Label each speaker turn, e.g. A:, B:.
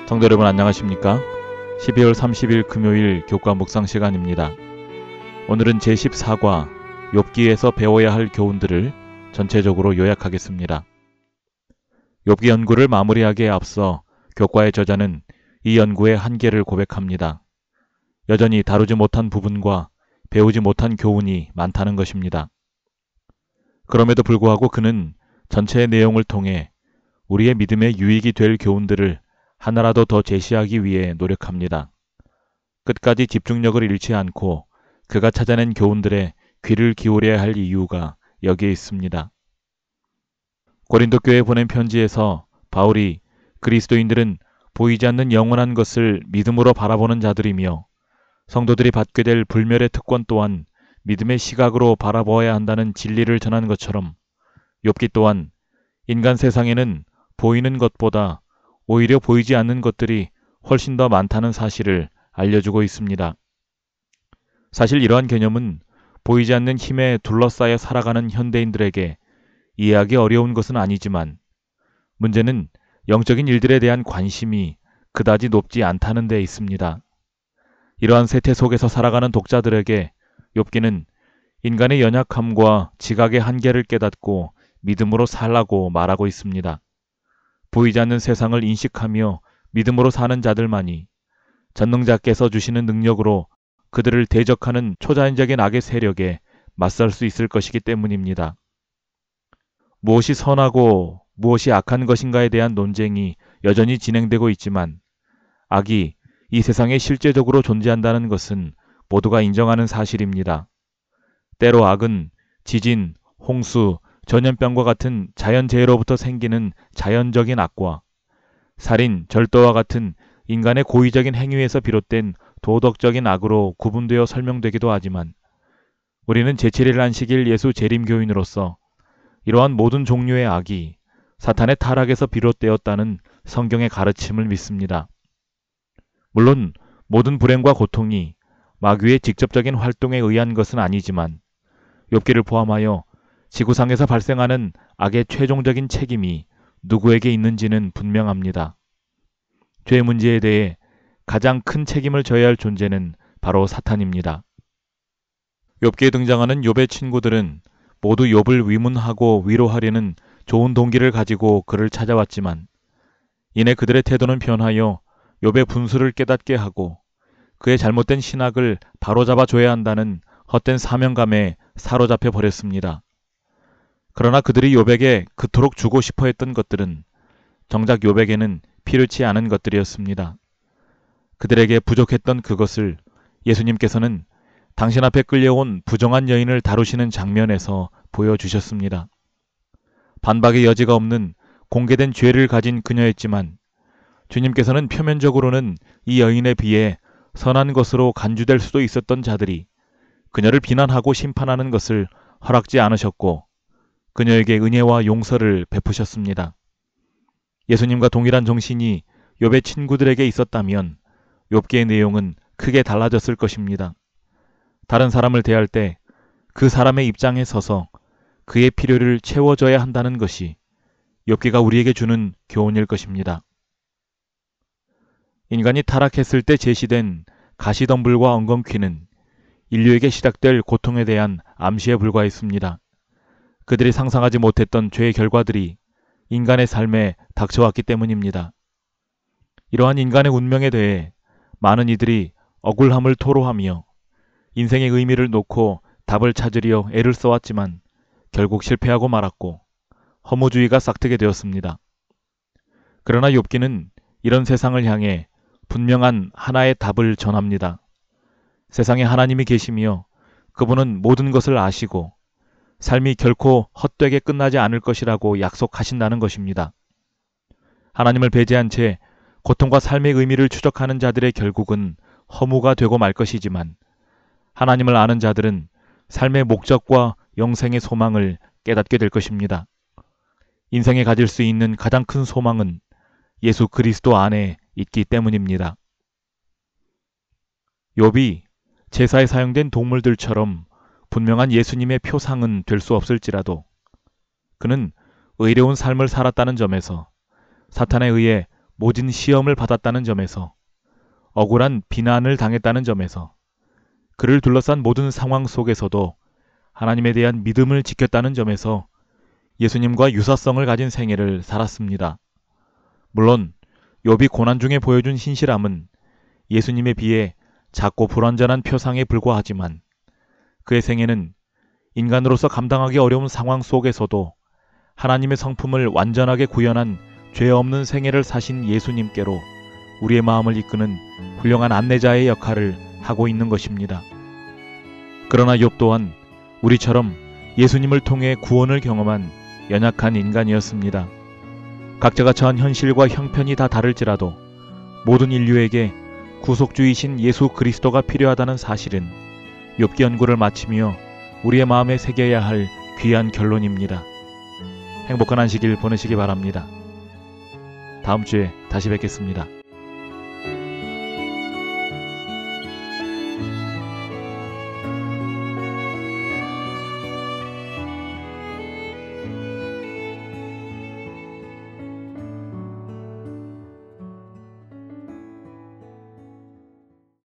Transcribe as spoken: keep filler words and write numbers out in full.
A: 성도 여러분 안녕하십니까? 십이월 삼십일 금요일 교과 묵상 시간입니다. 오늘은 제십사 과 욥기에서 배워야 할 교훈들을 전체적으로 요약하겠습니다. 욥기 연구를 마무리하기에 앞서 교과의 저자는 이 연구의 한계를 고백합니다. 여전히 다루지 못한 부분과 배우지 못한 교훈이 많다는 것입니다. 그럼에도 불구하고 그는 전체의 내용을 통해 우리의 믿음에 유익이 될 교훈들을 하나라도 더 제시하기 위해 노력합니다. 끝까지 집중력을 잃지 않고 그가 찾아낸 교훈들에 귀를 기울여야 할 이유가 여기에 있습니다. 고린도 교회에 보낸 편지에서 바울이 그리스도인들은 보이지 않는 영원한 것을 믿음으로 바라보는 자들이며 성도들이 받게 될 불멸의 특권 또한 믿음의 시각으로 바라보아야 한다는 진리를 전한 것처럼 욥기 또한 인간 세상에는 보이는 것보다 오히려 보이지 않는 것들이 훨씬 더 많다는 사실을 알려주고 있습니다. 사실 이러한 개념은 보이지 않는 힘에 둘러싸여 살아가는 현대인들에게 이해하기 어려운 것은 아니지만 문제는 영적인 일들에 대한 관심이 그다지 높지 않다는 데 있습니다. 이러한 세태 속에서 살아가는 독자들에게 욥기는 인간의 연약함과 지각의 한계를 깨닫고 믿음으로 살라고 말하고 있습니다. 보이지 않는 세상을 인식하며 믿음으로 사는 자들만이 전능자께서 주시는 능력으로 그들을 대적하는 초자연적인 악의 세력에 맞설 수 있을 것이기 때문입니다. 무엇이 선하고 무엇이 악한 것인가에 대한 논쟁이 여전히 진행되고 있지만 악이 이 세상에 실제적으로 존재한다는 것은 모두가 인정하는 사실입니다. 때로 악은 지진, 홍수, 전염병과 같은 자연재해로부터 생기는 자연적인 악과 살인, 절도와 같은 인간의 고의적인 행위에서 비롯된 도덕적인 악으로 구분되어 설명되기도 하지만 우리는 제칠 일 안식일 예수 재림교인으로서 이러한 모든 종류의 악이 사탄의 타락에서 비롯되었다는 성경의 가르침을 믿습니다. 물론 모든 불행과 고통이 마귀의 직접적인 활동에 의한 것은 아니지만 욥기를 포함하여 지구상에서 발생하는 악의 최종적인 책임이 누구에게 있는지는 분명합니다. 죄 문제에 대해 가장 큰 책임을 져야 할 존재는 바로 사탄입니다. 욥기에 등장하는 욥의 친구들은 모두 욥을 위문하고 위로하려는 좋은 동기를 가지고 그를 찾아왔지만 이내 그들의 태도는 변하여 욥의 분수를 깨닫게 하고 그의 잘못된 신학을 바로잡아 줘야 한다는 헛된 사명감에 사로잡혀 버렸습니다. 그러나 그들이 욥에게 그토록 주고 싶어 했던 것들은 정작 욥에게는 필요치 않은 것들이었습니다. 그들에게 부족했던 그것을 예수님께서는 당신 앞에 끌려온 부정한 여인을 다루시는 장면에서 보여주셨습니다. 반박의 여지가 없는 공개된 죄를 가진 그녀였지만 주님께서는 표면적으로는 이 여인에 비해 선한 것으로 간주될 수도 있었던 자들이 그녀를 비난하고 심판하는 것을 허락지 않으셨고 그녀에게 은혜와 용서를 베푸셨습니다. 예수님과 동일한 정신이 욥의 친구들에게 있었다면 욥기의 내용은 크게 달라졌을 것입니다. 다른 사람을 대할 때 그 사람의 입장에 서서 그의 필요를 채워줘야 한다는 것이 욥기가 우리에게 주는 교훈일 것입니다. 인간이 타락했을 때 제시된 가시덤불과 엉겅퀴는 인류에게 시작될 고통에 대한 암시에 불과했습니다. 그들이 상상하지 못했던 죄의 결과들이 인간의 삶에 닥쳐왔기 때문입니다. 이러한 인간의 운명에 대해 많은 이들이 억울함을 토로하며 인생의 의미를 놓고 답을 찾으려 애를 써왔지만 결국 실패하고 말았고 허무주의가 싹트게 되었습니다. 그러나 욥기는 이런 세상을 향해 분명한 하나의 답을 전합니다. 세상에 하나님이 계시며 그분은 모든 것을 아시고 삶이 결코 헛되게 끝나지 않을 것이라고 약속하신다는 것입니다. 하나님을 배제한 채 고통과 삶의 의미를 추적하는 자들의 결국은 허무가 되고 말 것이지만 하나님을 아는 자들은 삶의 목적과 영생의 소망을 깨닫게 될 것입니다. 인생에 가질 수 있는 가장 큰 소망은 예수 그리스도 안에 있기 때문입니다. 욥이 제사에 사용된 동물들처럼 분명한 예수님의 표상은 될 수 없을지라도 그는 의로운 삶을 살았다는 점에서 사탄에 의해 모진 시험을 받았다는 점에서, 억울한 비난을 당했다는 점에서, 그를 둘러싼 모든 상황 속에서도 하나님에 대한 믿음을 지켰다는 점에서 예수님과 유사성을 가진 생애를 살았습니다. 물론 욥이 고난 중에 보여준 신실함은 예수님에 비해 작고 불완전한 표상에 불과하지만 그의 생애는 인간으로서 감당하기 어려운 상황 속에서도 하나님의 성품을 완전하게 구현한 죄 없는 생애를 사신 예수님께로 우리의 마음을 이끄는 훌륭한 안내자의 역할을 하고 있는 것입니다. 그러나 욥 또한 우리처럼 예수님을 통해 구원을 경험한 연약한 인간이었습니다. 각자가 처한 현실과 형편이 다 다를지라도 모든 인류에게 구속주이신 예수 그리스도가 필요하다는 사실은 욥기 연구를 마치며 우리의 마음에 새겨야 할 귀한 결론입니다. 행복한 안식일 보내시기 바랍니다. 다음 주에 다시 뵙겠습니다.